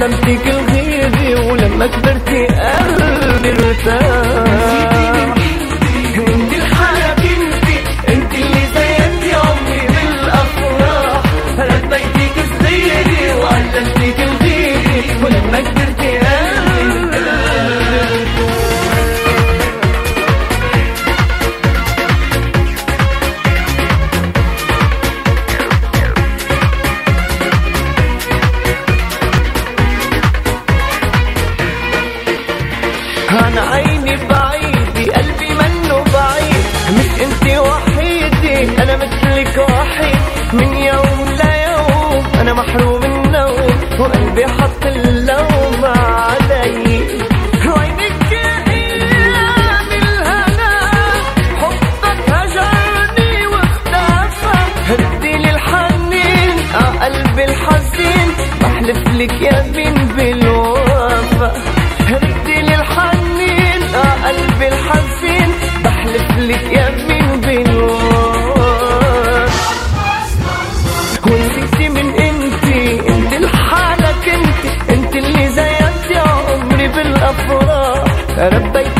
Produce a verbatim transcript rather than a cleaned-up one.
وعلمتك الغيري، ولما كبرتي قلبي ارتاح. انت الحالة بنتي، انت اللي زينتي عمري بالافراح، ربيتك صغيري وعلمتك الغيري، ولما كبرتي قلبي أنا عيني بعيد قلبي منه بعيد، مش انتي وحيدي أنا مثلك وحيد، من يوم ليوم أنا محروم النوم، وقلبي حط اللوم علي. عينك يا أيام الهنا حبك هجرني واختفى، هديلي الحنين ع قلبي الحزين، بحلفلك يمين بالوفا، هديلي الحنين ع قلبي الحزين، بحلفلك يمين بالوفا. ونسيتي من انتي، انت الحالة كنتي، انت اللي زينتي عمري بالافراح، ربيت